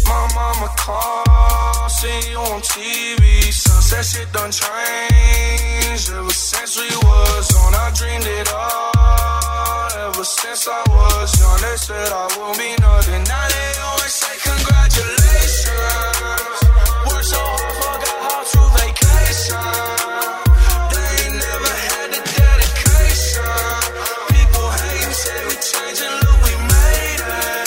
My mama called, see you on TV. Sunset shit done changed. Ever since we was on, I dreamed it all. Ever since I was young, they said I will be nothing. Now they always say congratulations. Worked so hard, forgot how to vacation. They ain't never had the dedication. People hating, say we changing, look, we made it.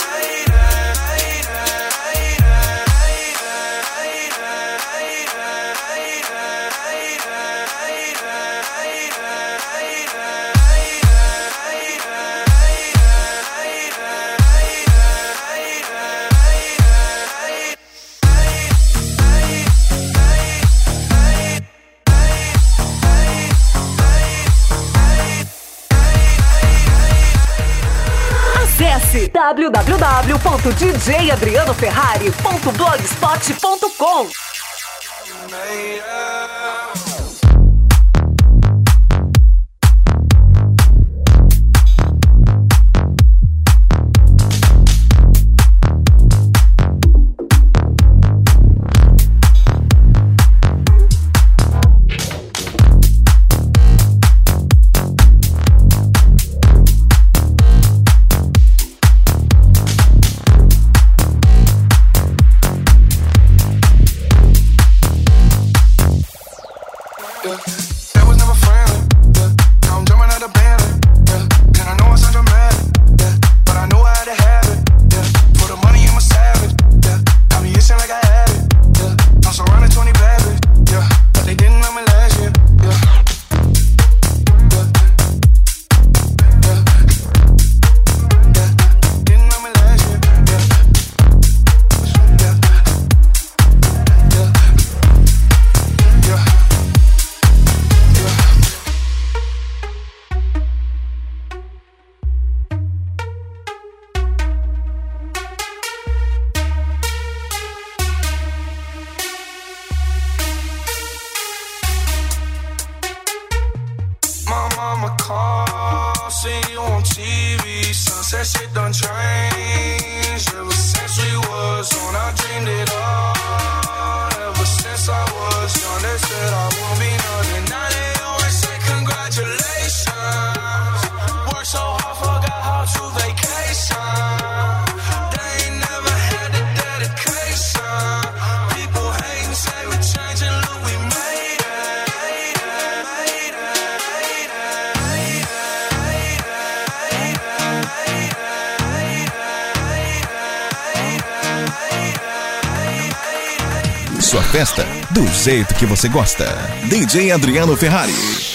Acesse www.djadrianoferrari.blogspot.com. That was never friendly, yeah. Now I'm jumping out of band, yeah. And I know I sound dramatic, yeah. But I knew I had to have it, yeah. For the money, I'm a savage, yeah. Got me itching like I had it, yeah. I'm surrounded 20 bad bitches, yeah. But they didn't love me last year, yeah. My mama called, see you on TV. Sunset shit done changed. Ever since we was on, I dreamed it all. Ever since I was young, they said I won't be nothing. Now they always say congratulations. Worked so hard, forgot how to vacation. They ain't never had the dedication. People hating, say we changing, look, we made it. Sua festa do jeito que você gosta. DJ Adriano Ferrari.